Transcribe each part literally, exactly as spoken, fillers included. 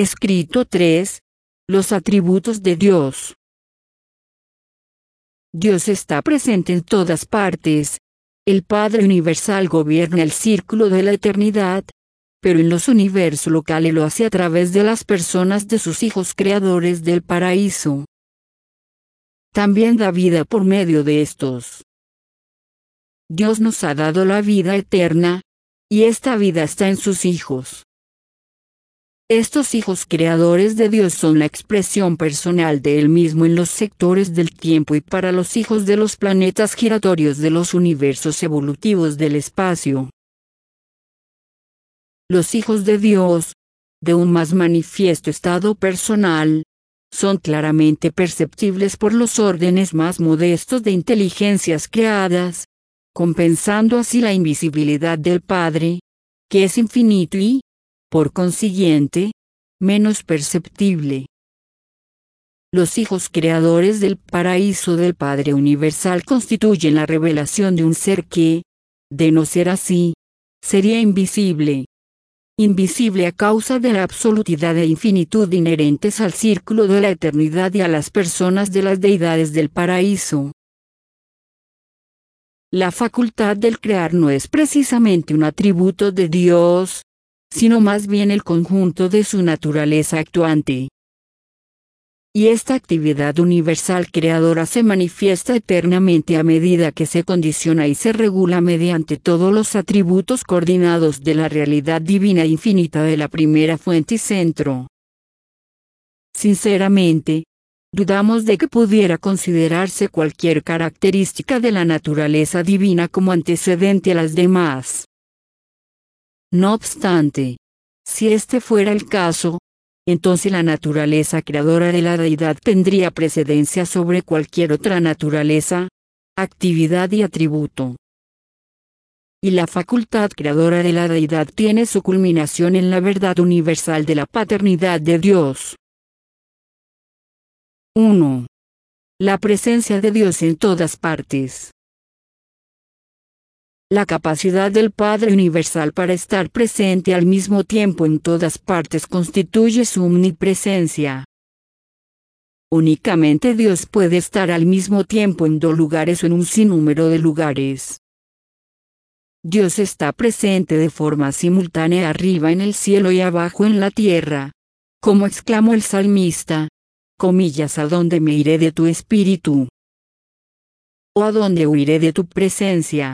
Escrito tres. Los atributos de Dios. Dios está presente en todas partes. El Padre Universal gobierna el círculo de la eternidad, pero en los universos locales lo hace a través de las personas de sus hijos creadores del paraíso. También da vida por medio de estos. Dios nos ha dado la vida eterna, y esta vida está en sus hijos. Estos hijos creadores de Dios son la expresión personal de Él mismo en los sectores del tiempo y para los hijos de los planetas giratorios de los universos evolutivos del espacio. Los hijos de Dios, de un más manifiesto estado personal, son claramente perceptibles por los órdenes más modestos de inteligencias creadas, compensando así la invisibilidad del Padre, que es infinito y, por consiguiente, menos perceptible. Los hijos creadores del paraíso del Padre Universal constituyen la revelación de un ser que, de no ser así, sería invisible. Invisible a causa de la absolutidad e infinitud inherentes al círculo de la eternidad y a las personas de las deidades del paraíso. La facultad del crear no es precisamente un atributo de Dios, sino más bien el conjunto de su naturaleza actuante. Y esta actividad universal creadora se manifiesta eternamente a medida que se condiciona y se regula mediante todos los atributos coordinados de la realidad divina e infinita de la primera fuente y centro. Sinceramente, dudamos de que pudiera considerarse cualquier característica de la naturaleza divina como antecedente a las demás. No obstante, si este fuera el caso, entonces la naturaleza creadora de la deidad tendría precedencia sobre cualquier otra naturaleza, actividad y atributo. Y la facultad creadora de la deidad tiene su culminación en la verdad universal de la paternidad de Dios. uno. La presencia de Dios en todas partes. La capacidad del Padre Universal para estar presente al mismo tiempo en todas partes constituye su omnipresencia. Únicamente Dios puede estar al mismo tiempo en dos lugares o en un sinnúmero de lugares. Dios está presente de forma simultánea arriba en el cielo y abajo en la tierra. Como exclamó el salmista, comillas, ¿a dónde me iré de tu espíritu? ¿O a dónde huiré de tu presencia?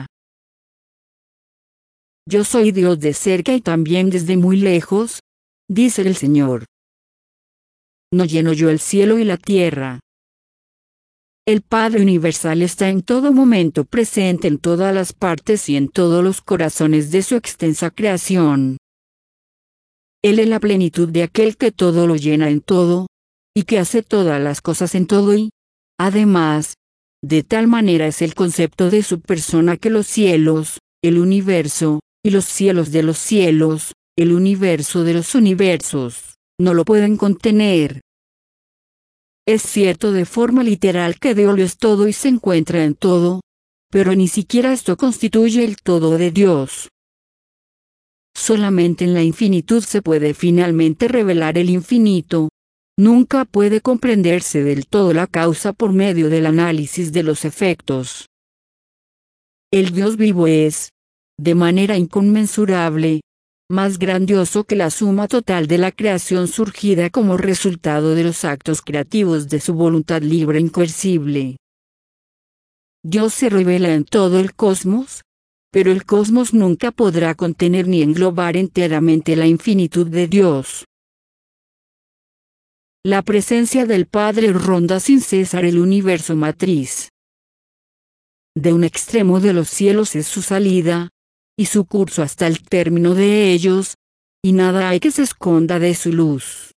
Yo soy Dios de cerca y también desde muy lejos, dice el Señor. ¿No lleno yo el cielo y la tierra? El Padre Universal está en todo momento presente en todas las partes y en todos los corazones de su extensa creación. Él es la plenitud de aquel que todo lo llena en todo, y que hace todas las cosas en todo y, además, de tal manera es el concepto de su persona que los cielos, el universo, y los cielos de los cielos, el universo de los universos, no lo pueden contener. Es cierto de forma literal que Dios lo es todo y se encuentra en todo, pero ni siquiera esto constituye el todo de Dios. Solamente en la infinitud se puede finalmente revelar el infinito. Nunca puede comprenderse del todo la causa por medio del análisis de los efectos. El Dios vivo es, de manera inconmensurable, más grandioso que la suma total de la creación surgida como resultado de los actos creativos de su voluntad libre e incoercible. Dios se revela en todo el cosmos, pero el cosmos nunca podrá contener ni englobar enteramente la infinitud de Dios. La presencia del Padre ronda sin cesar el universo matriz. De un extremo de los cielos es su salida, y su curso hasta el término de ellos, y nada hay que se esconda de su luz.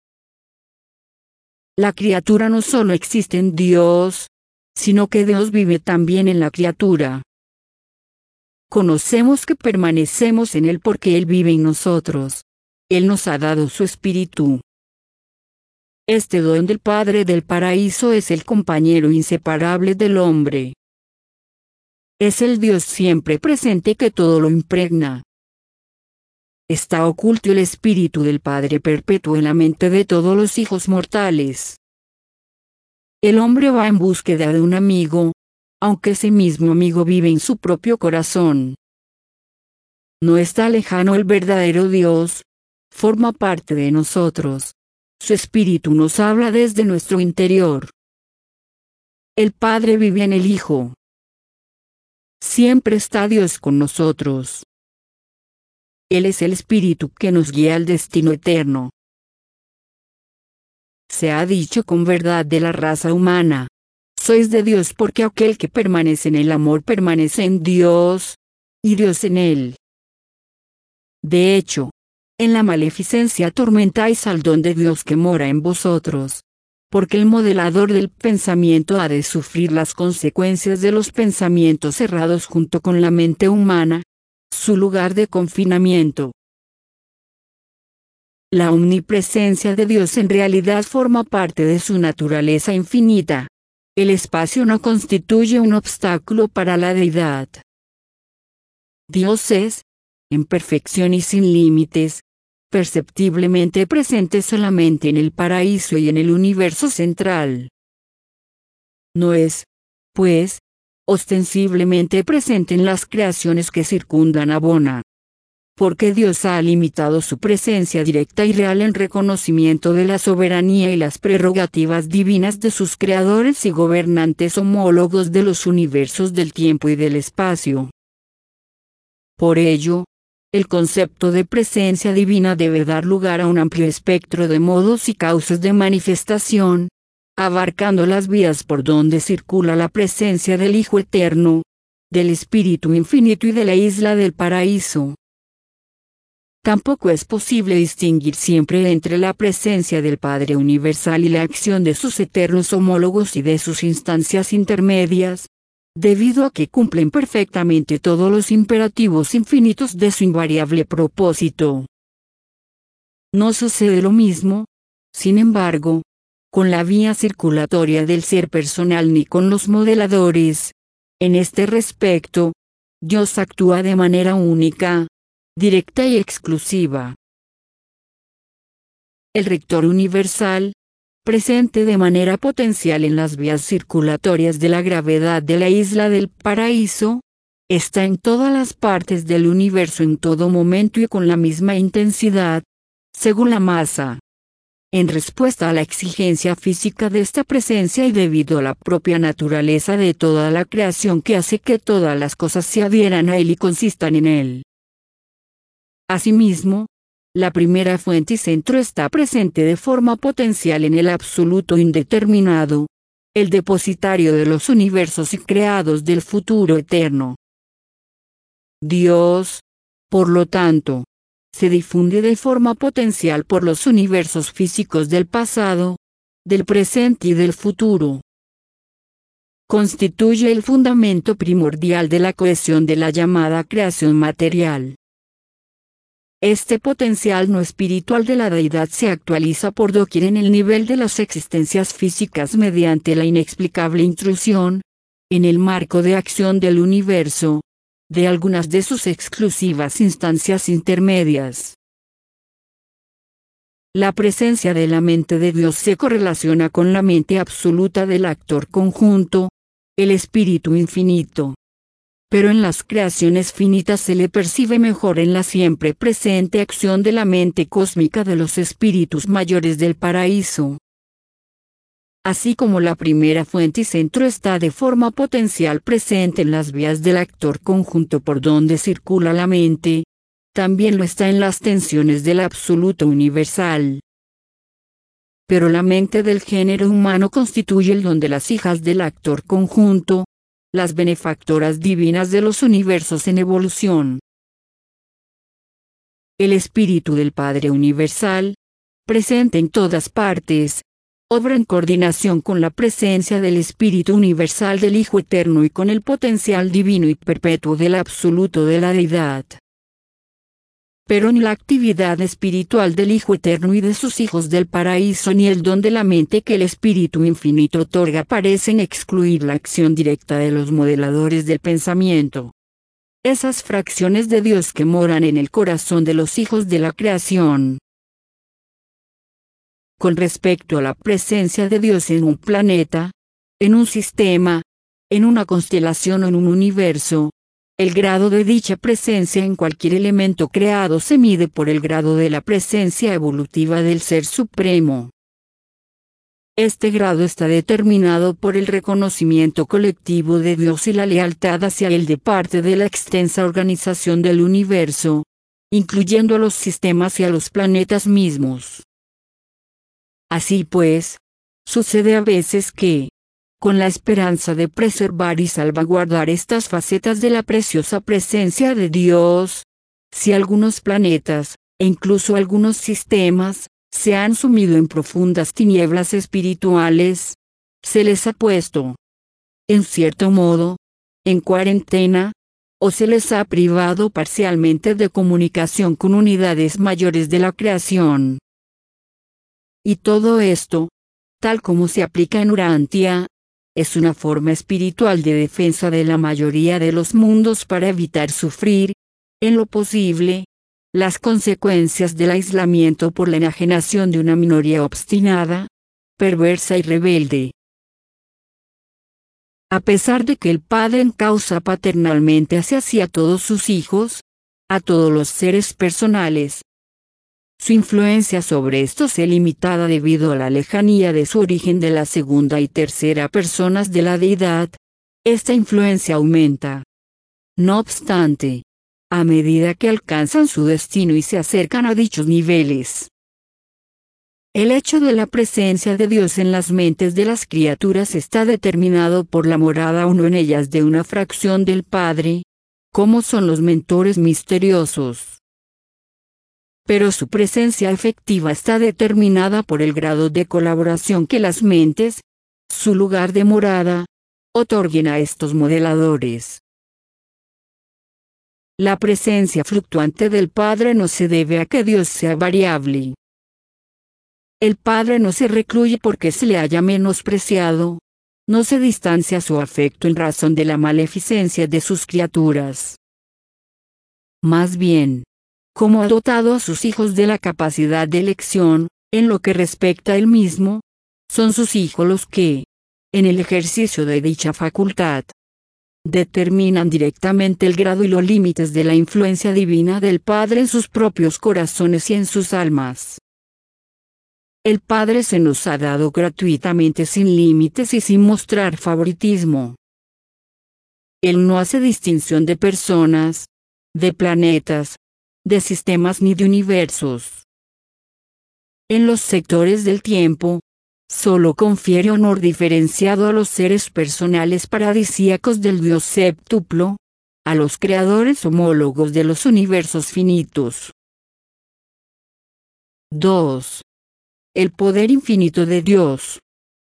La criatura no solo existe en Dios, sino que Dios vive también en la criatura. Conocemos que permanecemos en Él porque Él vive en nosotros. Él nos ha dado su espíritu. Este don del Padre del paraíso es el compañero inseparable del hombre. Es el Dios siempre presente que todo lo impregna. está oculto el Espíritu del Padre perpetuo en la mente de todos los hijos mortales. El hombre va en búsqueda de un amigo, aunque ese mismo amigo vive en su propio corazón. No está lejano el verdadero Dios, forma parte de nosotros. Su Espíritu nos habla desde nuestro interior. El Padre vive en el Hijo. Siempre está Dios con nosotros. Él es el Espíritu que nos guía al destino eterno. Se ha dicho con verdad de la raza humana: sois de Dios porque aquel que permanece en el amor permanece en Dios, y Dios en él. De hecho, en la maleficencia atormentáis al don de Dios que mora en vosotros, porque el modelador del pensamiento ha de sufrir las consecuencias de los pensamientos errados junto con la mente humana, su lugar de confinamiento. La omnipresencia de Dios en realidad forma parte de su naturaleza infinita. El espacio no constituye un obstáculo para la deidad. Dios es, en perfección y sin límites, perceptiblemente presente solamente en el paraíso y en el universo central. No es, pues, ostensiblemente presente en las creaciones que circundan a Bona. Porque Dios ha limitado su presencia directa y real en reconocimiento de la soberanía y las prerrogativas divinas de sus creadores y gobernantes homólogos de los universos del tiempo y del espacio. Por ello, el concepto de presencia divina debe dar lugar a un amplio espectro de modos y causas de manifestación, abarcando las vías por donde circula la presencia del Hijo Eterno, del Espíritu Infinito y de la isla del paraíso. Tampoco es posible distinguir siempre entre la presencia del Padre Universal y la acción de sus eternos homólogos y de sus instancias intermedias, debido a que cumplen perfectamente todos los imperativos infinitos de su invariable propósito. No sucede lo mismo, sin embargo, con la vía circulatoria del ser personal ni con los modeladores. En este respecto, Dios actúa de manera única, directa y exclusiva. El Rector Universal, presente de manera potencial en las vías circulatorias de la gravedad de la isla del paraíso, está en todas las partes del universo en todo momento y con la misma intensidad, según la masa. En respuesta a la exigencia física de esta presencia y debido a la propia naturaleza de toda la creación que hace que todas las cosas se adhieran a él y consistan en él. Asimismo, la primera fuente y centro está presente de forma potencial en el absoluto indeterminado, el depositario de los universos y creados del futuro eterno. Dios, por lo tanto, se difunde de forma potencial por los universos físicos del pasado, del presente y del futuro. Constituye el fundamento primordial de la cohesión de la llamada creación material. Este potencial no espiritual de la deidad se actualiza por doquier en el nivel de las existencias físicas mediante la inexplicable intrusión, en el marco de acción del universo, de algunas de sus exclusivas instancias intermedias. La presencia de la mente de Dios se correlaciona con la mente absoluta del actor conjunto, el Espíritu Infinito. Pero en las creaciones finitas se le percibe mejor en la siempre presente acción de la mente cósmica de los espíritus mayores del paraíso. Así como la primera fuente y centro está de forma potencial presente en las vías del actor conjunto por donde circula la mente, también lo está en las tensiones del absoluto universal. Pero la mente del género humano constituye el don de las hijas del actor conjunto, las benefactoras divinas de los universos en evolución. El Espíritu del Padre Universal, presente en todas partes, obra en coordinación con la presencia del Espíritu Universal del Hijo Eterno y con el potencial divino y perpetuo del absoluto de la deidad. Pero ni la actividad espiritual del Hijo Eterno y de sus hijos del paraíso ni el don de la mente que el Espíritu Infinito otorga parecen excluir la acción directa de los modeladores del pensamiento. esas fracciones de Dios que moran en el corazón de los hijos de la creación. Con respecto a la presencia de Dios en un planeta, en un sistema, en una constelación o en un universo, el grado de dicha presencia en cualquier elemento creado se mide por el grado de la presencia evolutiva del Ser Supremo. Este grado está determinado por el reconocimiento colectivo de Dios y la lealtad hacia Él de parte de la extensa organización del universo, incluyendo a los sistemas y a los planetas mismos. Así pues, sucede a veces que, con la esperanza de preservar y salvaguardar estas facetas de la preciosa presencia de Dios, si algunos planetas, e incluso algunos sistemas, se han sumido en profundas tinieblas espirituales, se les ha puesto, en cierto modo, en cuarentena, o se les ha privado parcialmente de comunicación con unidades mayores de la creación. Y todo esto, tal como se aplica en Urantia, es una forma espiritual de defensa de la mayoría de los mundos para evitar sufrir, en lo posible, las consecuencias del aislamiento por la enajenación de una minoría obstinada, perversa y rebelde. A pesar de que el Padre encausa paternalmente hacia sí a todos sus hijos, a todos los seres personales, su influencia sobre estos es limitada debido a la lejanía de su origen de la segunda y tercera personas de la deidad. Esta influencia aumenta, no obstante, a medida que alcanzan su destino y se acercan a dichos niveles. El hecho de la presencia de Dios en las mentes de las criaturas está determinado por la morada o no en ellas de una fracción del Padre, como son los mentores misteriosos. Pero su presencia efectiva está determinada por el grado de colaboración que las mentes, su lugar de morada, otorguen a estos modeladores. La presencia fluctuante del Padre no se debe a que Dios sea variable. El Padre no se recluye porque se le haya menospreciado, no se distancia su afecto en razón de la maleficencia de sus criaturas. Más bien, como ha dotado a sus hijos de la capacidad de elección, en lo que respecta a él mismo, son sus hijos los que, en el ejercicio de dicha facultad, determinan directamente el grado y los límites de la influencia divina del Padre en sus propios corazones y en sus almas. El Padre se nos ha dado gratuitamente sin límites y sin mostrar favoritismo. Él no hace distinción de personas, de planetas, de sistemas ni de universos. En los sectores del tiempo, solo confiere honor diferenciado a los seres personales paradisíacos del Dios séptuplo, a los creadores homólogos de los universos finitos. dos. El poder infinito de Dios.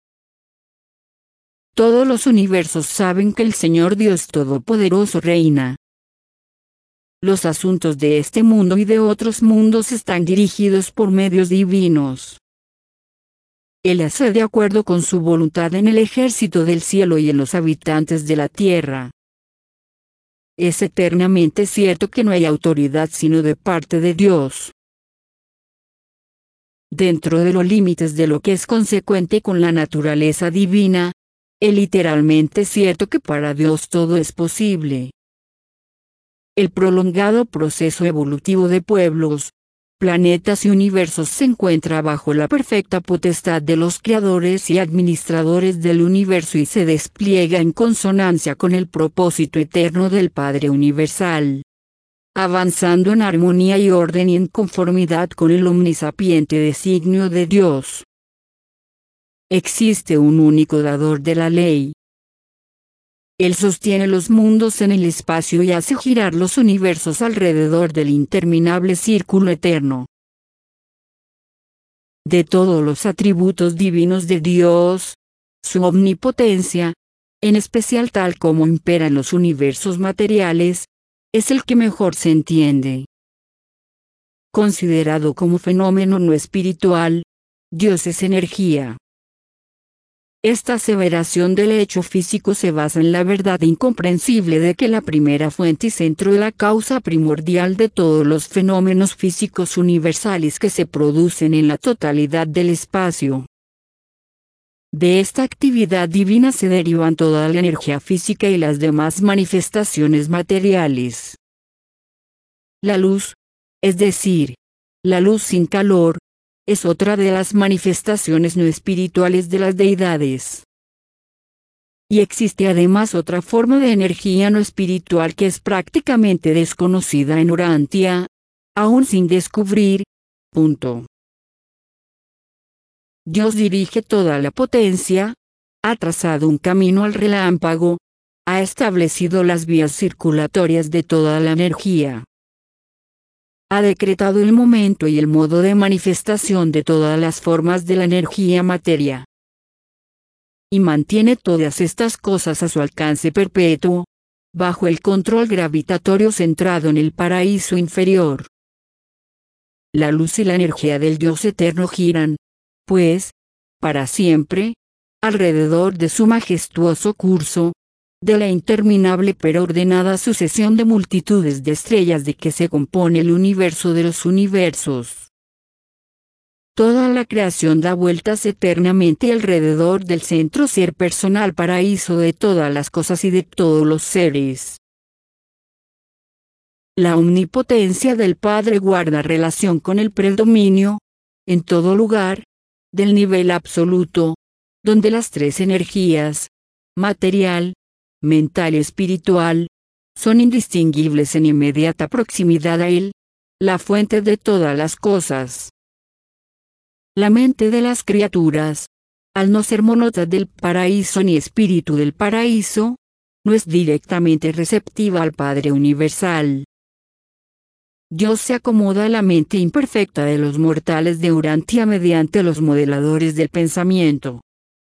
Todos los universos saben que el Señor Dios Todopoderoso reina. Los asuntos de este mundo y de otros mundos están dirigidos por medios divinos. Él hace de acuerdo con su voluntad en el ejército del cielo y en los habitantes de la tierra. Es eternamente cierto que no hay autoridad sino de parte de Dios. Dentro de los límites de lo que es consecuente con la naturaleza divina, es literalmente cierto que para Dios todo es posible. El prolongado proceso evolutivo de pueblos, planetas y universos se encuentra bajo la perfecta potestad de los creadores y administradores del universo y se despliega en consonancia con el propósito eterno del Padre Universal, avanzando en armonía y orden y en conformidad con el omnisapiente designio de Dios. Existe un único dador de la ley. Él sostiene los mundos en el espacio y hace girar los universos alrededor del interminable círculo eterno. De todos los atributos divinos de Dios, su omnipotencia, en especial tal como impera en los universos materiales, es el que mejor se entiende. Considerado como fenómeno no espiritual, Dios es energía. Esta aseveración del hecho físico se basa en la verdad incomprensible de que la primera fuente y centro de la causa primordial de todos los fenómenos físicos universales que se producen en la totalidad del espacio. De esta actividad divina se derivan toda la energía física y las demás manifestaciones materiales. La luz, es decir, la luz sin calor, es otra de las manifestaciones no espirituales de las deidades. Y existe además otra forma de energía no espiritual que es prácticamente desconocida en Urantia, aún sin descubrir. Punto. Dios dirige toda la potencia, ha trazado un camino al relámpago, ha establecido las vías circulatorias de toda la energía. Ha decretado el momento y el modo de manifestación de todas las formas de la energía materia. Y mantiene todas estas cosas a su alcance perpetuo, bajo el control gravitatorio centrado en el paraíso inferior. La luz y la energía del Dios eterno giran, pues, para siempre, alrededor de su majestuoso curso, de la interminable pero ordenada sucesión de multitudes de estrellas de que se compone el universo de los universos. Toda la creación da vueltas eternamente alrededor del centro ser personal paraíso de todas las cosas y de todos los seres. La omnipotencia del Padre guarda relación con el predominio, en todo lugar, del nivel absoluto, donde las tres energías, material, mental y espiritual, son indistinguibles en inmediata proximidad a Él, la fuente de todas las cosas. La mente de las criaturas, al no ser monota del paraíso ni espíritu del paraíso, no es directamente receptiva al Padre Universal. Dios se acomoda a la mente imperfecta de los mortales de Urantia mediante los modeladores del pensamiento.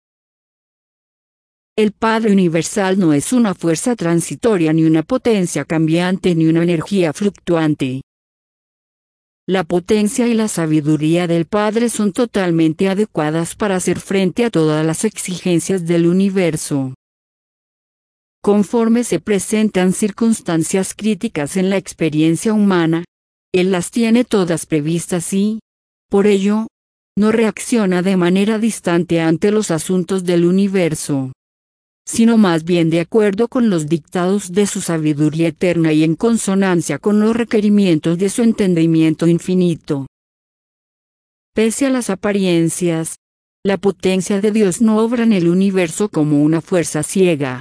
El Padre Universal no es una fuerza transitoria ni una potencia cambiante ni una energía fluctuante. La potencia y la sabiduría del Padre son totalmente adecuadas para hacer frente a todas las exigencias del universo. Conforme se presentan circunstancias críticas en la experiencia humana, Él las tiene todas previstas y, por ello, no reacciona de manera distante ante los asuntos del universo, sino más bien de acuerdo con los dictados de su sabiduría eterna y en consonancia con los requerimientos de su entendimiento infinito. Pese a las apariencias, la potencia de Dios no obra en el universo como una fuerza ciega.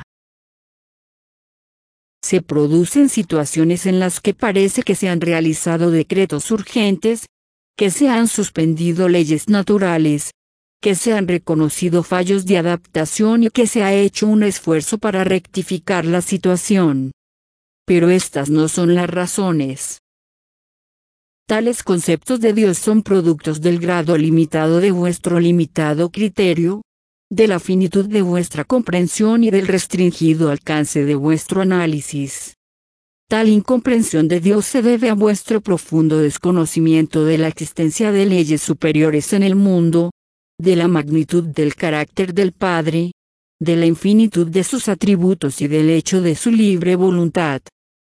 Se producen situaciones en las que parece que se han realizado decretos urgentes, que se han suspendido leyes naturales, que se han reconocido fallos de adaptación y que se ha hecho un esfuerzo para rectificar la situación. Pero estas no son las razones. Tales conceptos de Dios son productos del grado limitado de vuestro limitado criterio, de la finitud de vuestra comprensión y del restringido alcance de vuestro análisis. Tal incomprensión de Dios se debe a vuestro profundo desconocimiento de la existencia de leyes superiores en el mundo, de la magnitud del carácter del Padre, de la infinitud de sus atributos y del hecho de su libre voluntad.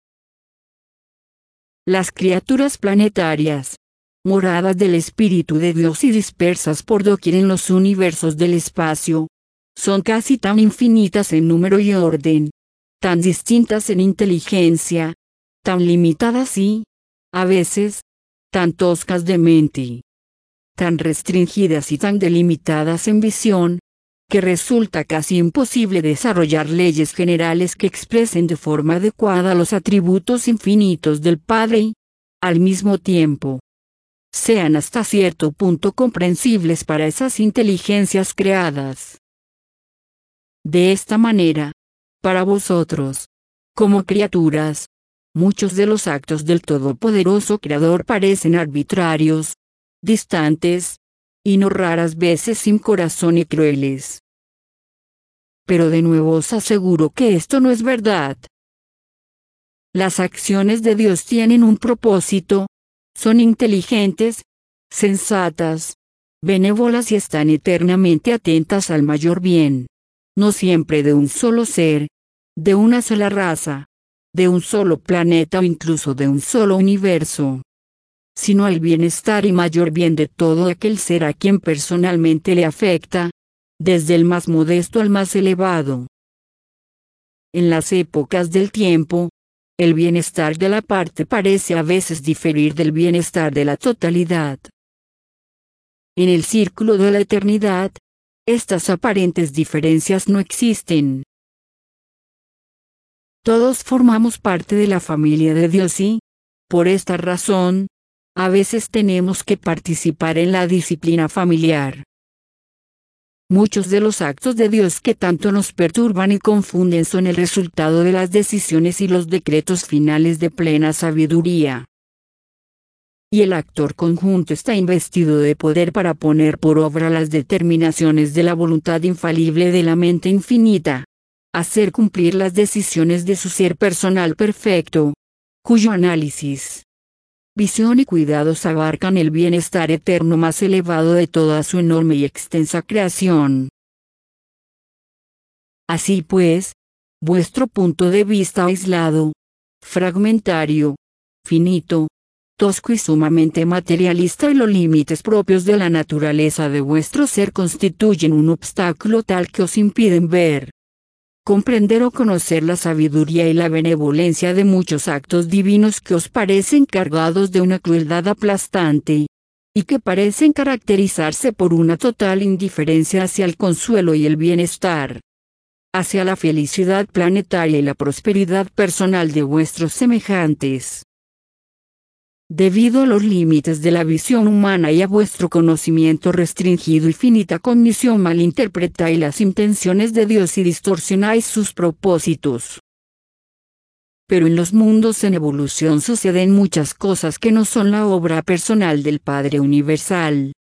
Las criaturas planetarias, moradas del Espíritu de Dios y dispersas por doquier en los universos del espacio, son casi tan infinitas en número y orden, tan distintas en inteligencia, tan limitadas y, a veces, tan toscas de mente, tan restringidas y tan delimitadas en visión, que resulta casi imposible desarrollar leyes generales que expresen de forma adecuada los atributos infinitos del Padre y, al mismo tiempo, sean hasta cierto punto comprensibles para esas inteligencias creadas. De esta manera, para vosotros, como criaturas, muchos de los actos del Todopoderoso Creador parecen arbitrarios, distantes, y no raras veces sin corazón y crueles. Pero de nuevo os aseguro que esto no es verdad. Las acciones de Dios tienen un propósito, son inteligentes, sensatas, benévolas y están eternamente atentas al mayor bien. no siempre de un solo ser, de una sola raza, de un solo planeta o incluso de un solo universo, sino al bienestar y mayor bien de todo aquel ser a quien personalmente le afecta, desde el más modesto al más elevado. En las épocas del tiempo, el bienestar de la parte parece a veces diferir del bienestar de la totalidad. En el círculo de la eternidad, estas aparentes diferencias no existen. Todos formamos parte de la familia de Dios y, por esta razón, a veces tenemos que participar en la disciplina familiar. Muchos de los actos de Dios que tanto nos perturban y confunden son el resultado de las decisiones y los decretos finales de plena sabiduría. Y el actor conjunto está investido de poder para poner por obra las determinaciones de la voluntad infalible de la mente infinita, hacer cumplir las decisiones de su ser personal perfecto, cuyo análisis, visión y cuidados abarcan el bienestar eterno más elevado de toda su enorme y extensa creación. Así pues, vuestro punto de vista aislado, fragmentario, finito, tosco y sumamente materialista y los límites propios de la naturaleza de vuestro ser constituyen un obstáculo tal que os impiden ver, comprender o conocer la sabiduría y la benevolencia de muchos actos divinos que os parecen cargados de una crueldad aplastante, y que parecen caracterizarse por una total indiferencia hacia el consuelo y el bienestar, hacia la felicidad planetaria y la prosperidad personal de vuestros semejantes. Debido a los límites de la visión humana y a vuestro conocimiento restringido y finita cognición, malinterpretáis las intenciones de Dios y distorsionáis sus propósitos. Pero en los mundos en evolución suceden muchas cosas que no son la obra personal del Padre Universal.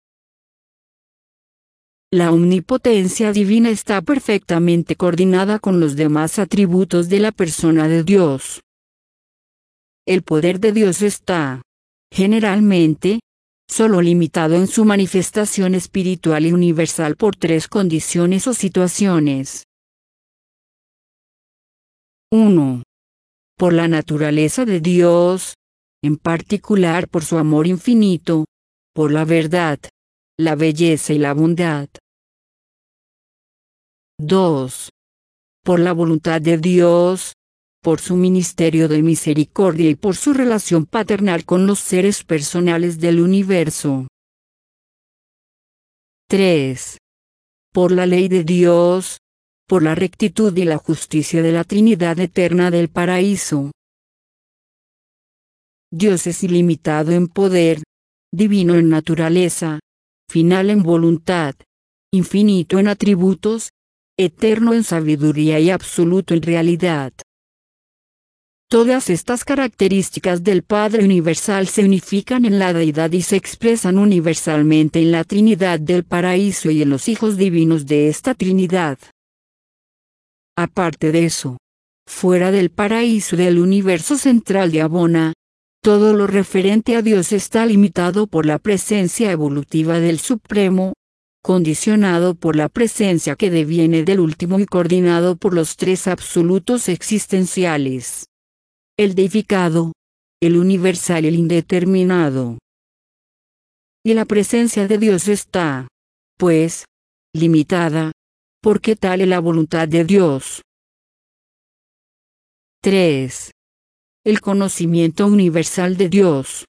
La omnipotencia divina está perfectamente coordinada con los demás atributos de la persona de Dios. El poder de Dios está, generalmente, solo limitado en su manifestación espiritual y universal por tres condiciones o situaciones. uno. Por la naturaleza de Dios, en particular por su amor infinito, por la verdad, la belleza y la bondad. dos. Por la voluntad de Dios, por su ministerio de misericordia y por su relación paternal con los seres personales del universo. tres. Por la ley de Dios, por la rectitud y la justicia de la Trinidad eterna del paraíso. Dios es ilimitado en poder, divino en naturaleza, final en voluntad, infinito en atributos, eterno en sabiduría y absoluto en realidad. Todas estas características del Padre Universal se unifican en la Deidad y se expresan universalmente en la Trinidad del Paraíso y en los hijos divinos de esta Trinidad. Aparte de eso, fuera del Paraíso del universo central de Abona, todo lo referente a Dios está limitado por la presencia evolutiva del Supremo, condicionado por la presencia que deviene del Último y coordinado por los tres absolutos existenciales: el deificado, el universal y el indeterminado. Y la presencia de Dios está, pues, limitada, porque tal es la voluntad de Dios. tres. El conocimiento universal de Dios.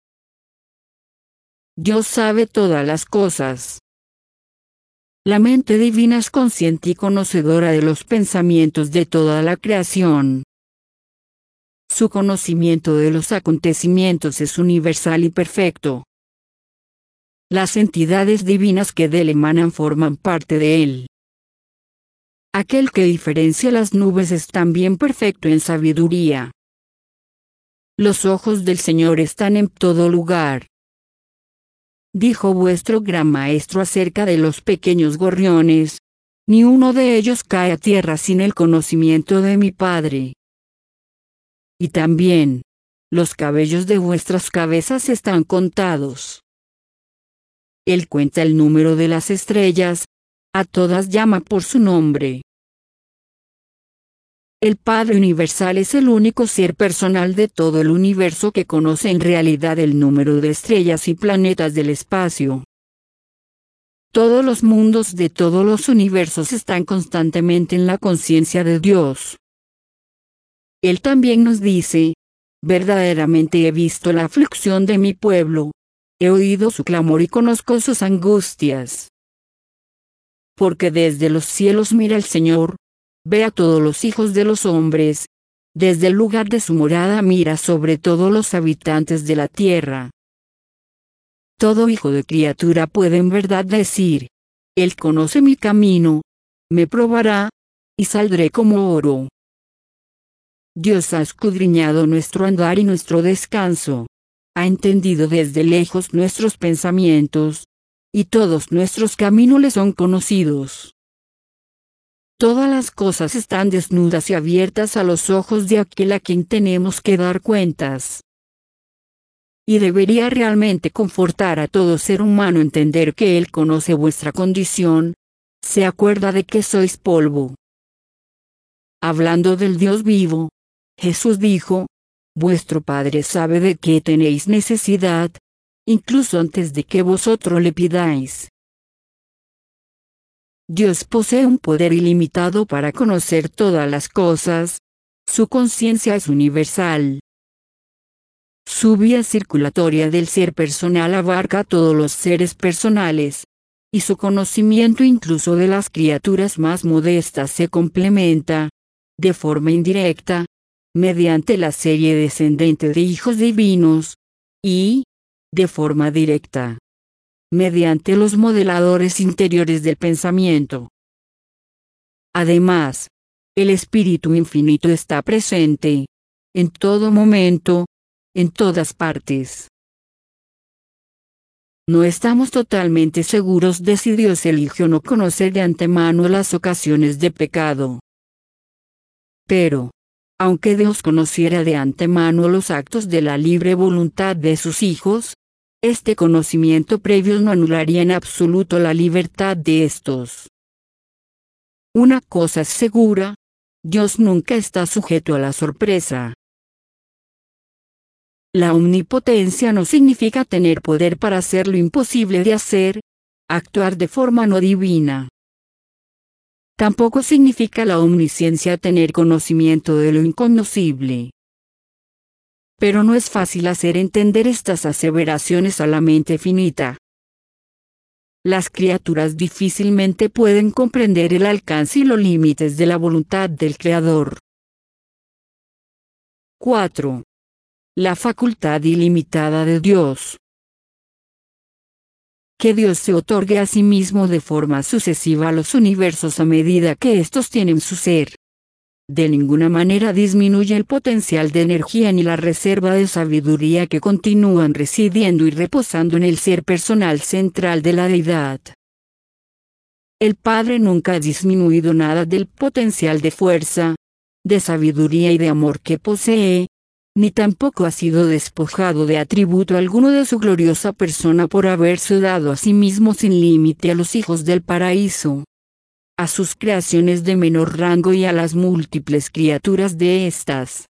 Dios sabe todas las cosas. La mente divina es consciente y conocedora de los pensamientos de toda la creación. Su conocimiento de los acontecimientos es universal y perfecto. Las entidades divinas que de él emanan forman parte de él. Aquel que diferencia las nubes es también perfecto en sabiduría. Los ojos del Señor están en todo lugar. Dijo vuestro gran maestro acerca de los pequeños gorriones: ni uno de ellos cae a tierra sin el conocimiento de mi Padre. Y también, los cabellos de vuestras cabezas están contados. Él cuenta el número de las estrellas, a todas llama por su nombre. El Padre Universal es el único ser personal de todo el universo que conoce en realidad el número de estrellas y planetas del espacio. Todos los mundos de todos los universos están constantemente en la conciencia de Dios. Él también nos dice: verdaderamente he visto la aflicción de mi pueblo, he oído su clamor y conozco sus angustias. Porque desde los cielos mira el Señor, ve a todos los hijos de los hombres, desde el lugar de su morada mira sobre todos los habitantes de la tierra. Todo hijo de criatura puede en verdad decir: Él conoce mi camino, me probará, y saldré como oro. Dios ha escudriñado nuestro andar y nuestro descanso, ha entendido desde lejos nuestros pensamientos, y todos nuestros caminos le son conocidos. Todas las cosas están desnudas y abiertas a los ojos de aquel a quien tenemos que dar cuentas. Y debería realmente confortar a todo ser humano entender que Él conoce vuestra condición, se acuerda de que sois polvo. Hablando del Dios vivo, Jesús dijo: vuestro Padre sabe de qué tenéis necesidad, incluso antes de que vosotros le pidáis. Dios posee un poder ilimitado para conocer todas las cosas, su conciencia es universal. Su vía circulatoria del ser personal abarca a todos los seres personales, y su conocimiento incluso de las criaturas más modestas se complementa, de forma indirecta, mediante la serie descendente de hijos divinos, y, de forma directa, mediante los modeladores interiores del pensamiento. Además, el Espíritu Infinito está presente, en todo momento, en todas partes. No estamos totalmente seguros de si Dios elige o no conocer de antemano las ocasiones de pecado. Pero, aunque Dios conociera de antemano los actos de la libre voluntad de sus hijos, este conocimiento previo no anularía en absoluto la libertad de estos. Una cosa es segura: Dios nunca está sujeto a la sorpresa. La omnipotencia no significa tener poder para hacer lo imposible de hacer, actuar de forma no divina. Tampoco significa la omnisciencia tener conocimiento de lo inconocible. Pero no es fácil hacer entender estas aseveraciones a la mente finita. Las criaturas difícilmente pueden comprender el alcance y los límites de la voluntad del Creador. cuatro. La facultad ilimitada de Dios. Que Dios se otorgue a sí mismo de forma sucesiva a los universos a medida que éstos tienen su ser. De ninguna manera disminuye el potencial de energía ni la reserva de sabiduría que continúan residiendo y reposando en el ser personal central de la deidad. El Padre nunca ha disminuido nada del potencial de fuerza, de sabiduría y de amor que posee, ni tampoco ha sido despojado de atributo alguno de su gloriosa persona por haberse dado a sí mismo sin límite a los hijos del paraíso, a sus creaciones de menor rango y a las múltiples criaturas de éstas.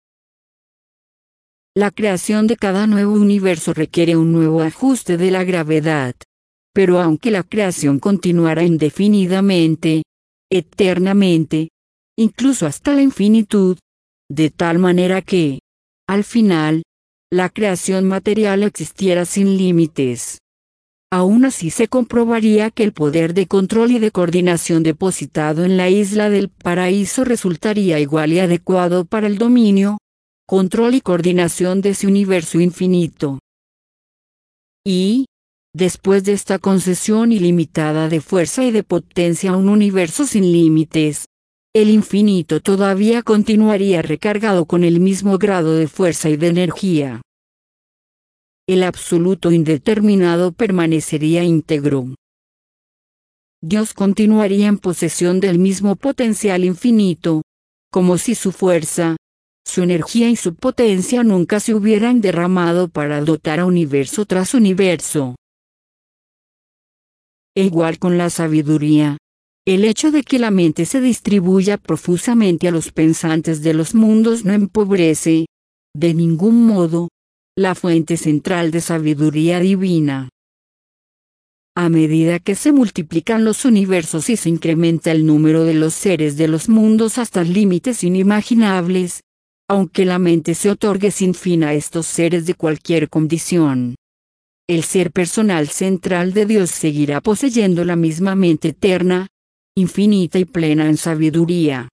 La creación de cada nuevo universo requiere un nuevo ajuste de la gravedad, pero aunque la creación continuará indefinidamente, eternamente, incluso hasta la infinitud, de tal manera que, al final, la creación material existiera sin límites. Aún así se comprobaría que el poder de control y de coordinación depositado en la isla del paraíso resultaría igual y adecuado para el dominio, control y coordinación de ese universo infinito. Y, después de esta concesión ilimitada de fuerza y de potencia a un universo sin límites, el infinito todavía continuaría recargado con el mismo grado de fuerza y de energía. El absoluto indeterminado permanecería íntegro. Dios continuaría en posesión del mismo potencial infinito, como si su fuerza, su energía y su potencia nunca se hubieran derramado para dotar a universo tras universo. E igual con la sabiduría, El hecho de que la mente se distribuya profusamente a los pensantes de los mundos no empobrece, de ningún modo, la fuente central de sabiduría divina. A medida que se multiplican los universos y se incrementa el número de los seres de los mundos hasta límites inimaginables, aunque la mente se otorgue sin fin a estos seres de cualquier condición, el ser personal central de Dios seguirá poseyendo la misma mente eterna, infinita y plena en sabiduría.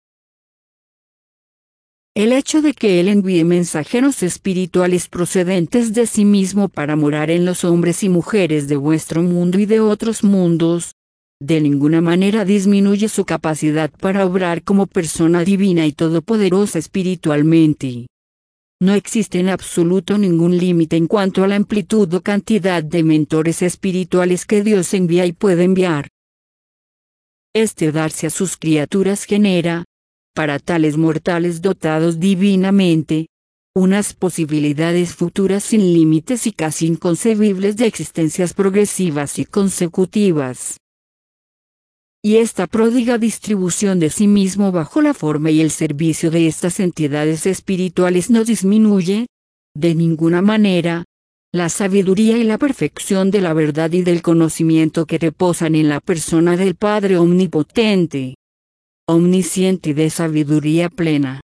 El hecho de que Él envíe mensajeros espirituales procedentes de sí mismo para morar en los hombres y mujeres de vuestro mundo y de otros mundos, de ninguna manera disminuye su capacidad para obrar como persona divina y todopoderosa espiritualmente. No existe en absoluto ningún límite en cuanto a la amplitud o cantidad de mentores espirituales que Dios envía y puede enviar. Este darse a sus criaturas genera, para tales mortales dotados divinamente, unas posibilidades futuras sin límites y casi inconcebibles de existencias progresivas y consecutivas. Y esta pródiga distribución de sí mismo bajo la forma y el servicio de estas entidades espirituales no disminuye, de ninguna manera, la sabiduría y la perfección de la verdad y del conocimiento que reposan en la persona del Padre Omnipotente, omnisciente y de sabiduría plena.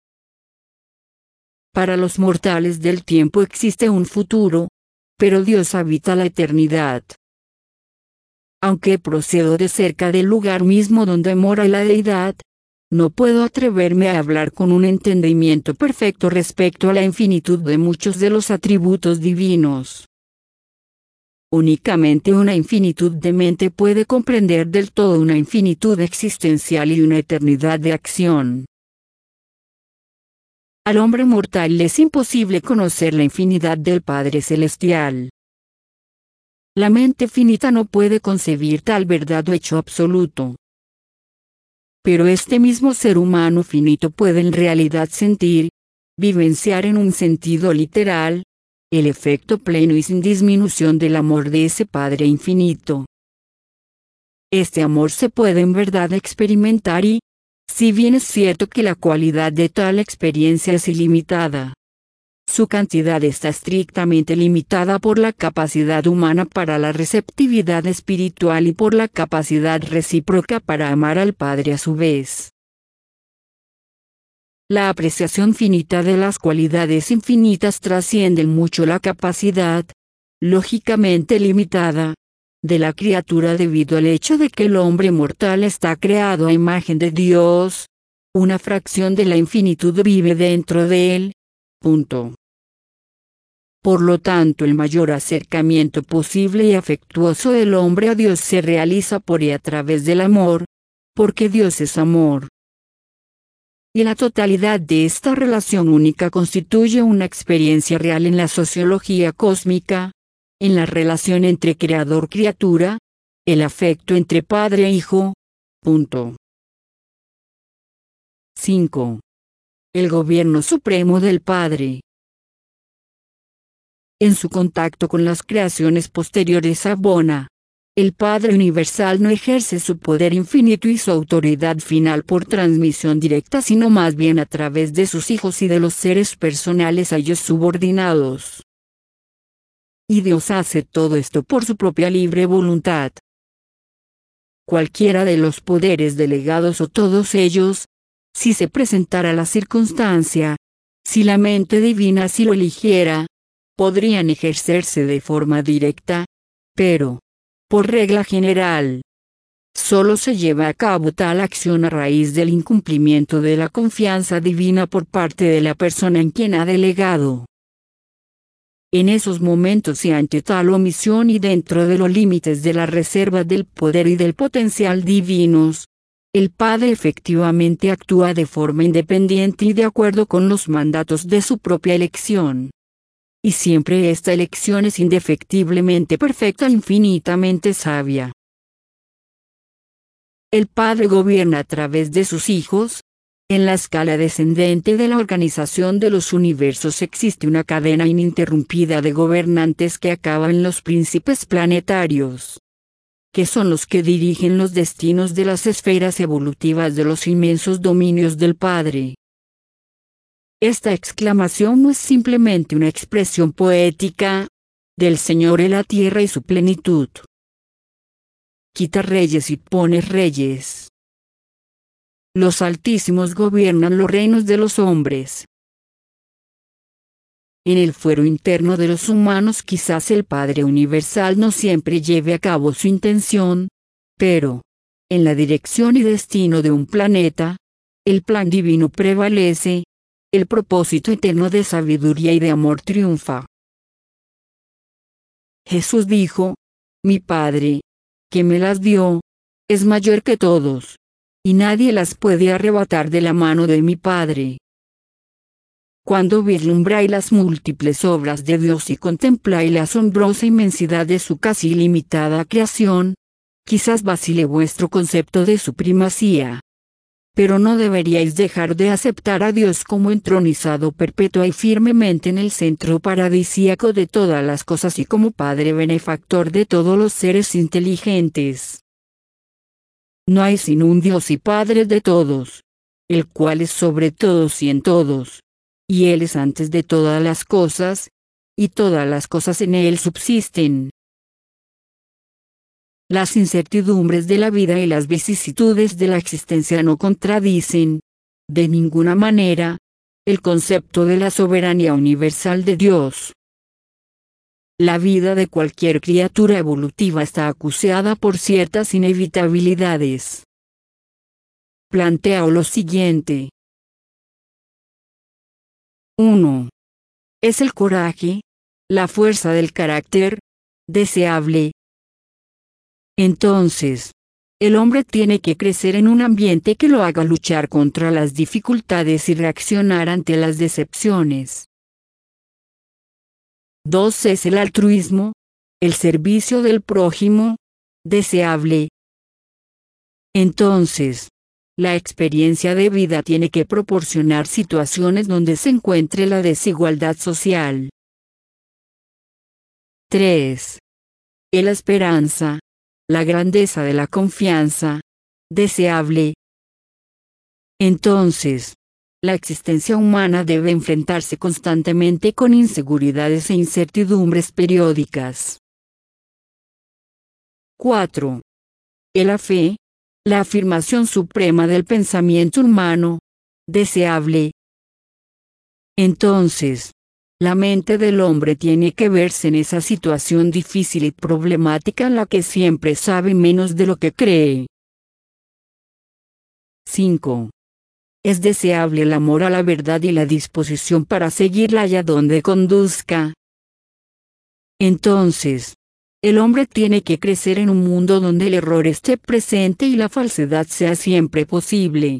Para los mortales del tiempo existe un futuro, pero Dios habita la eternidad. Aunque procedo de cerca del lugar mismo donde mora la deidad, no puedo atreverme a hablar con un entendimiento perfecto respecto a la infinitud de muchos de los atributos divinos. Únicamente una infinitud de mente puede comprender del todo una infinitud existencial y una eternidad de acción. Al hombre mortal le es imposible conocer la infinidad del Padre Celestial. La mente finita no puede concebir tal verdad o hecho absoluto. Pero este mismo ser humano finito puede en realidad sentir, vivenciar en un sentido literal, el efecto pleno y sin disminución del amor de ese Padre infinito. Este amor se puede en verdad experimentar y, si bien es cierto que la cualidad de tal experiencia es ilimitada, su cantidad está estrictamente limitada por la capacidad humana para la receptividad espiritual y por la capacidad recíproca para amar al Padre a su vez. La apreciación finita de las cualidades infinitas trasciende mucho la capacidad, lógicamente limitada, de la criatura debido al hecho de que el hombre mortal está creado a imagen de Dios, una fracción de la infinitud vive dentro de él. Punto. Por lo tanto, el mayor acercamiento posible y afectuoso del hombre a Dios se realiza por y a través del amor, porque Dios es amor. Y la totalidad de esta relación única constituye una experiencia real en la sociología cósmica, en la relación entre creador-criatura, el afecto entre padre e hijo. Punto. cinco. El gobierno supremo del Padre. En su contacto con las creaciones posteriores a Bona, el Padre Universal no ejerce su poder infinito y su autoridad final por transmisión directa, sino más bien a través de sus hijos y de los seres personales a ellos subordinados. Y Dios hace todo esto por su propia libre voluntad. Cualquiera de los poderes delegados o todos ellos, si se presentara la circunstancia, si la mente divina así lo eligiera, podrían ejercerse de forma directa, pero, por regla general, solo se lleva a cabo tal acción a raíz del incumplimiento de la confianza divina por parte de la persona en quien ha delegado. En esos momentos y ante tal omisión y dentro de los límites de la reserva del poder y del potencial divinos, el Padre efectivamente actúa de forma independiente y de acuerdo con los mandatos de su propia elección. Y siempre esta elección es indefectiblemente perfecta e infinitamente sabia. El Padre gobierna a través de sus hijos. En la escala descendente de la organización de los universos existe una cadena ininterrumpida de gobernantes que acaba en los príncipes planetarios. que son los que dirigen los destinos de las esferas evolutivas de los inmensos dominios del Padre. Esta exclamación no es simplemente una expresión poética del Señor en la tierra y su plenitud. Quita reyes y pones reyes. Los Altísimos gobiernan los reinos de los hombres. En el fuero interno de los humanos quizás el Padre Universal no siempre lleve a cabo su intención, pero, en la dirección y destino de un planeta, el plan divino prevalece, el propósito eterno de sabiduría y de amor triunfa. Jesús dijo, mi Padre, que me las dio, es mayor que todos, y nadie las puede arrebatar de la mano de mi Padre. Cuando vislumbráis las múltiples obras de Dios y contempláis la asombrosa inmensidad de su casi ilimitada creación, quizás vacile vuestro concepto de su primacía. Pero no deberíais dejar de aceptar a Dios como entronizado perpetua y firmemente en el centro paradisíaco de todas las cosas y como Padre benefactor de todos los seres inteligentes. No hay sino un Dios y Padre de todos, el cual es sobre todos y en todos. Y Él es antes de todas las cosas, y todas las cosas en Él subsisten. Las incertidumbres de la vida y las vicisitudes de la existencia no contradicen, de ninguna manera, el concepto de la soberanía universal de Dios. La vida de cualquier criatura evolutiva está acuciada por ciertas inevitabilidades. Planteo lo siguiente. uno. Es el coraje, la fuerza del carácter, deseable. Entonces, el hombre tiene que crecer en un ambiente que lo haga luchar contra las dificultades y reaccionar ante las decepciones. dos. Es el altruismo, el servicio del prójimo, deseable. Entonces, la experiencia de vida tiene que proporcionar situaciones donde se encuentre la desigualdad social. tres. Es la esperanza, la grandeza de la confianza, deseable. Entonces, la existencia humana debe enfrentarse constantemente con inseguridades e incertidumbres periódicas. cuatro. Es la fe, la afirmación suprema del pensamiento humano, deseable. Entonces, la mente del hombre tiene que verse en esa situación difícil y problemática en la que siempre sabe menos de lo que cree. cinco. Es deseable el amor a la verdad y la disposición para seguirla allá donde conduzca. Entonces, el hombre tiene que crecer en un mundo donde el error esté presente y la falsedad sea siempre posible.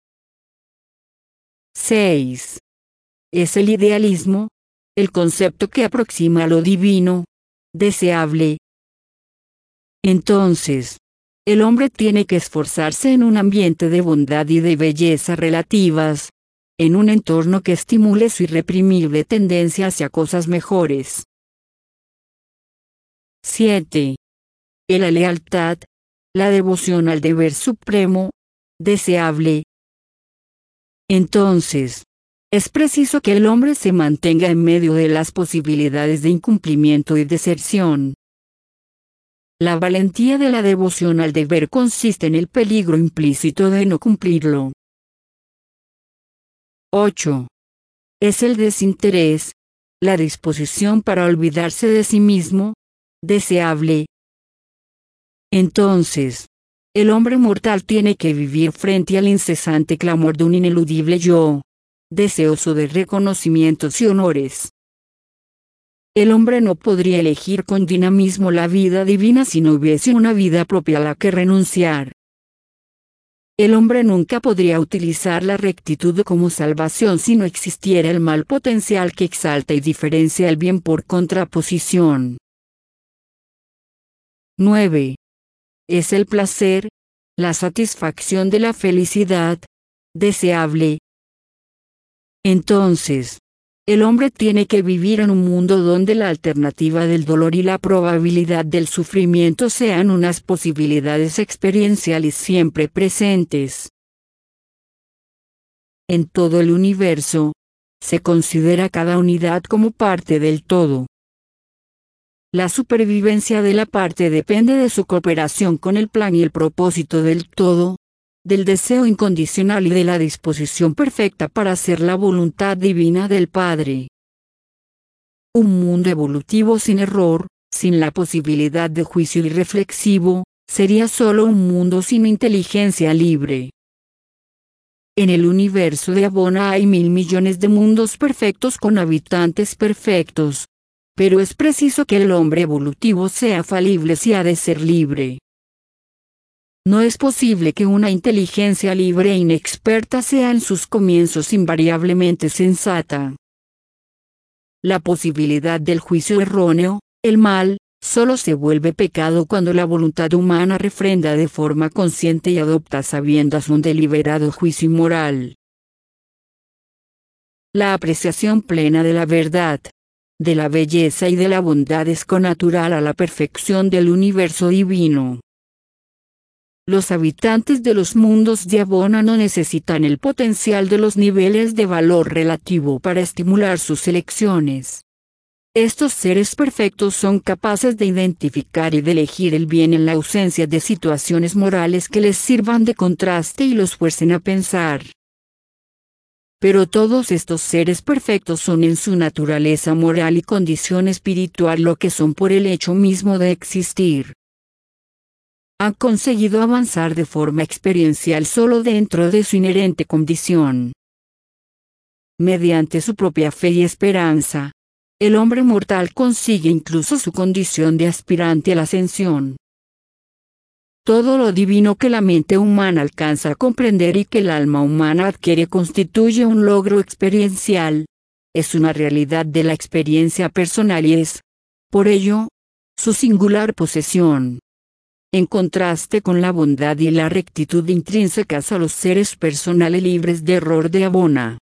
seis. Es el idealismo, el concepto que aproxima a lo divino, deseable. Entonces, el hombre tiene que esforzarse en un ambiente de bondad y de belleza relativas, en un entorno que estimule su irreprimible tendencia hacia cosas mejores. siete. Es la lealtad, la devoción al deber supremo, deseable. Entonces, es preciso que el hombre se mantenga en medio de las posibilidades de incumplimiento y deserción. La valentía de la devoción al deber consiste en el peligro implícito de no cumplirlo. ocho. Es el desinterés, la disposición para olvidarse de sí mismo, deseable. Entonces, el hombre mortal tiene que vivir frente al incesante clamor de un ineludible yo, deseoso de reconocimientos y honores. El hombre no podría elegir con dinamismo la vida divina si no hubiese una vida propia a la que renunciar. El hombre nunca podría utilizar la rectitud como salvación si no existiera el mal potencial que exalta y diferencia el bien por contraposición. nueve. Es el placer, la satisfacción de la felicidad, deseable. Entonces, el hombre tiene que vivir en un mundo donde la alternativa del dolor y la probabilidad del sufrimiento sean unas posibilidades experienciales siempre presentes. En todo el universo, se considera cada unidad como parte del todo. La supervivencia de la parte depende de su cooperación con el plan y el propósito del todo, del deseo incondicional y de la disposición perfecta para hacer la voluntad divina del Padre. Un mundo evolutivo sin error, sin la posibilidad de juicio irreflexivo, sería solo un mundo sin inteligencia libre. En el universo de Abona hay mil millones de mundos perfectos con habitantes perfectos. Pero es preciso que el hombre evolutivo sea falible si ha de ser libre. No es posible que una inteligencia libre e inexperta sea en sus comienzos invariablemente sensata. La posibilidad del juicio erróneo, el mal, solo se vuelve pecado cuando la voluntad humana refrenda de forma consciente y adopta a sabiendas un deliberado juicio moral. La apreciación plena de la verdad, de la belleza y de la bondad es connatural a la perfección del universo divino. Los habitantes de los mundos de Abona no necesitan el potencial de los niveles de valor relativo para estimular sus elecciones. Estos seres perfectos son capaces de identificar y de elegir el bien en la ausencia de situaciones morales que les sirvan de contraste y los fuercen a pensar. Pero todos estos seres perfectos son en su naturaleza moral y condición espiritual lo que son por el hecho mismo de existir. Han conseguido avanzar de forma experiencial solo dentro de su inherente condición. Mediante su propia fe y esperanza, el hombre mortal consigue incluso su condición de aspirante a la ascensión. Todo lo divino que la mente humana alcanza a comprender y que el alma humana adquiere constituye un logro experiencial. Es una realidad de la experiencia personal y es, por ello, su singular posesión. En contraste con la bondad y la rectitud intrínsecas a los seres personales libres de error de Abona.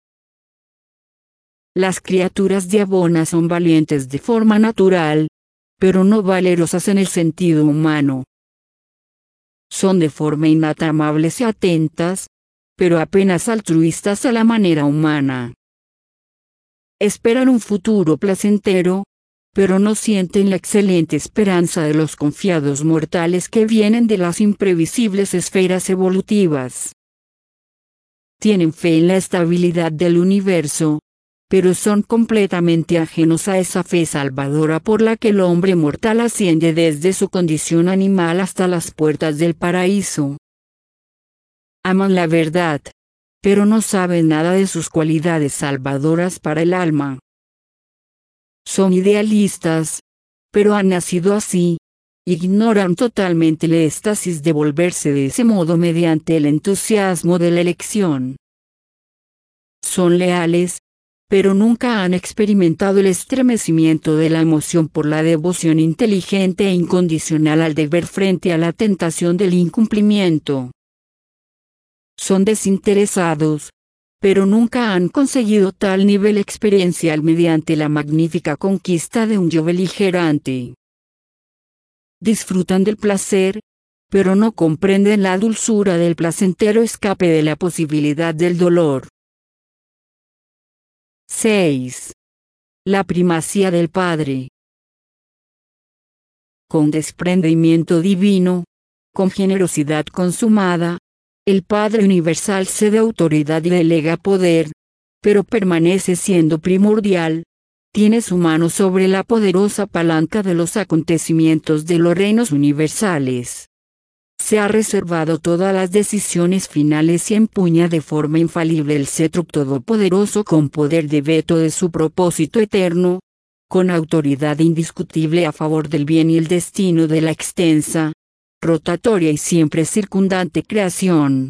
Las criaturas de Abona son valientes de forma natural, pero no valerosas en el sentido humano. Son de forma innata amables y atentas, pero apenas altruistas a la manera humana. Esperan un futuro placentero, pero no sienten la excelente esperanza de los confiados mortales que vienen de las imprevisibles esferas evolutivas. Tienen fe en la estabilidad del universo, pero son completamente ajenos a esa fe salvadora por la que el hombre mortal asciende desde su condición animal hasta las puertas del paraíso. Aman la verdad, pero no saben nada de sus cualidades salvadoras para el alma. Son idealistas, pero han nacido así. Ignoran totalmente el éxtasis de volverse de ese modo mediante el entusiasmo de la elección. Son leales, pero nunca han experimentado el estremecimiento de la emoción por la devoción inteligente e incondicional al deber frente a la tentación del incumplimiento. Son desinteresados, pero nunca han conseguido tal nivel experiencial mediante la magnífica conquista de un yo beligerante. Disfrutan del placer, pero no comprenden la dulzura del placentero escape de la posibilidad del dolor. seis. La primacía del Padre. Con desprendimiento divino, con generosidad consumada, el Padre Universal cede autoridad y delega poder, pero permanece siendo primordial. Tiene su mano sobre la poderosa palanca de los acontecimientos de los reinos universales. Se ha reservado todas las decisiones finales y empuña de forma infalible el cetro todopoderoso con poder de veto de su propósito eterno, con autoridad indiscutible a favor del bien y el destino de la extensa, rotatoria y siempre circundante creación.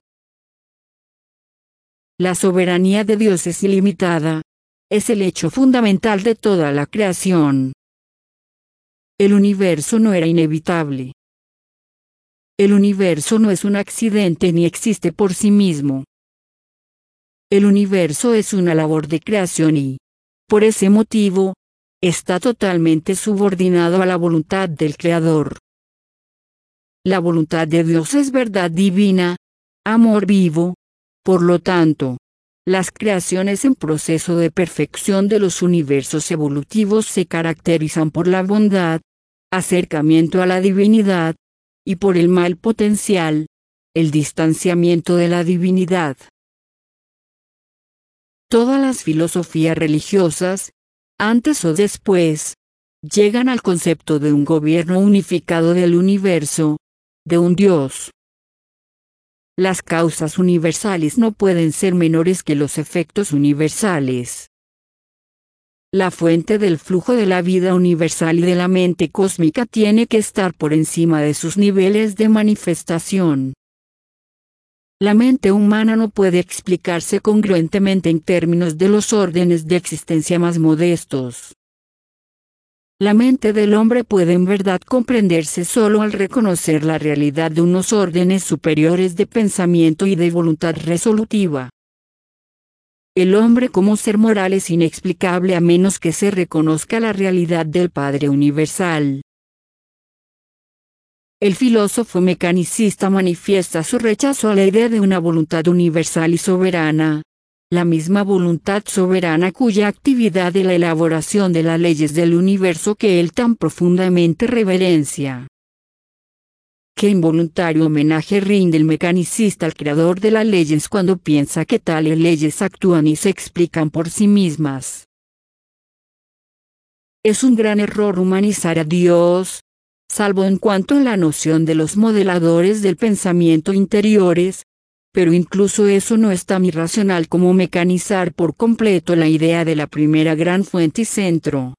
La soberanía de Dios es ilimitada, es el hecho fundamental de toda la creación. El universo no era inevitable. El universo no es un accidente ni existe por sí mismo. El universo es una labor de creación y, por ese motivo, está totalmente subordinado a la voluntad del Creador. La voluntad de Dios es verdad divina, amor vivo. Por lo tanto, las creaciones en proceso de perfección de los universos evolutivos se caracterizan por la bondad, acercamiento a la divinidad, y por el mal potencial, el distanciamiento de la divinidad. Todas las filosofías religiosas, antes o después, llegan al concepto de un gobierno unificado del universo, de un Dios. Las causas universales no pueden ser menores que los efectos universales. La fuente del flujo de la vida universal y de la mente cósmica tiene que estar por encima de sus niveles de manifestación. La mente humana no puede explicarse congruentemente en términos de los órdenes de existencia más modestos. La mente del hombre puede en verdad comprenderse solo al reconocer la realidad de unos órdenes superiores de pensamiento y de voluntad resolutiva. El hombre como ser moral es inexplicable a menos que se reconozca la realidad del Padre Universal. El filósofo mecanicista manifiesta su rechazo a la idea de una voluntad universal y soberana, la misma voluntad soberana cuya actividad es la elaboración de las leyes del universo que él tan profundamente reverencia. Qué involuntario homenaje rinde el mecanicista al creador de las leyes cuando piensa que tales leyes actúan y se explican por sí mismas. Es un gran error humanizar a Dios, salvo en cuanto a la noción de los modeladores del pensamiento interiores, pero incluso eso no es tan irracional como mecanizar por completo la idea de la primera gran fuente y centro.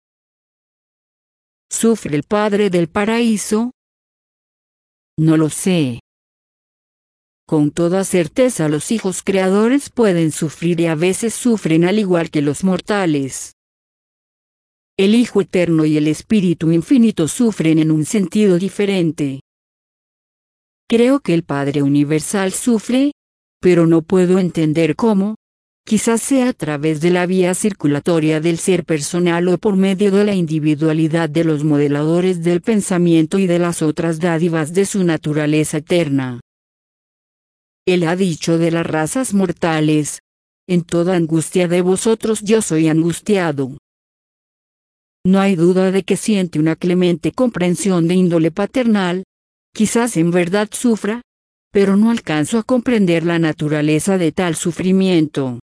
¿Sufre el Padre del Paraíso? No lo sé. Con toda certeza los hijos creadores pueden sufrir y a veces sufren al igual que los mortales. El Hijo Eterno y el Espíritu Infinito sufren en un sentido diferente. Creo que el Padre Universal sufre, pero no puedo entender cómo. Quizás sea a través de la vía circulatoria del ser personal o por medio de la individualidad de los modeladores del pensamiento y de las otras dádivas de su naturaleza eterna. Él ha dicho de las razas mortales: en toda angustia de vosotros yo soy angustiado. No hay duda de que siente una clemente comprensión de índole paternal. Quizás en verdad sufra, pero no alcanzo a comprender la naturaleza de tal sufrimiento.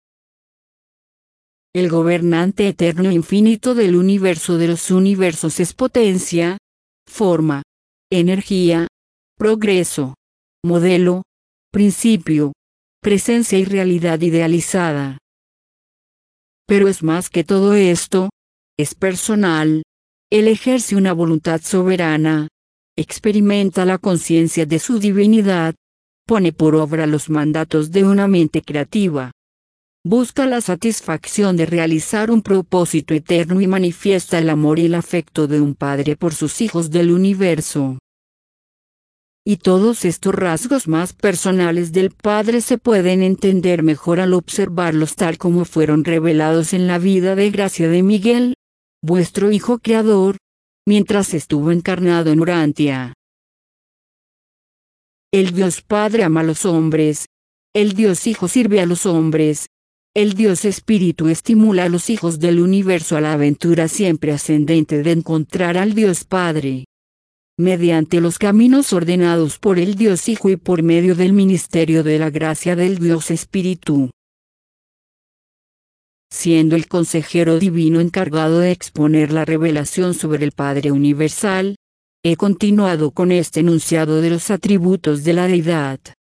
El gobernante eterno e infinito del universo de los universos es potencia, forma, energía, progreso, modelo, principio, presencia y realidad idealizada. Pero es más que todo esto, es personal. Él ejerce una voluntad soberana. Experimenta la conciencia de su divinidad, pone por obra los mandatos de una mente creativa. Busca la satisfacción de realizar un propósito eterno y manifiesta el amor y el afecto de un padre por sus hijos del universo. Y todos estos rasgos más personales del Padre se pueden entender mejor al observarlos tal como fueron revelados en la vida de gracia de Miguel, vuestro Hijo Creador, mientras estuvo encarnado en Urantia. El Dios Padre ama a los hombres, el Dios Hijo sirve a los hombres, el Dios Espíritu estimula a los hijos del universo a la aventura siempre ascendente de encontrar al Dios Padre. Mediante los caminos ordenados por el Dios Hijo y por medio del ministerio de la gracia del Dios Espíritu. Siendo el consejero divino encargado de exponer la revelación sobre el Padre Universal, he continuado con este enunciado de los atributos de la deidad.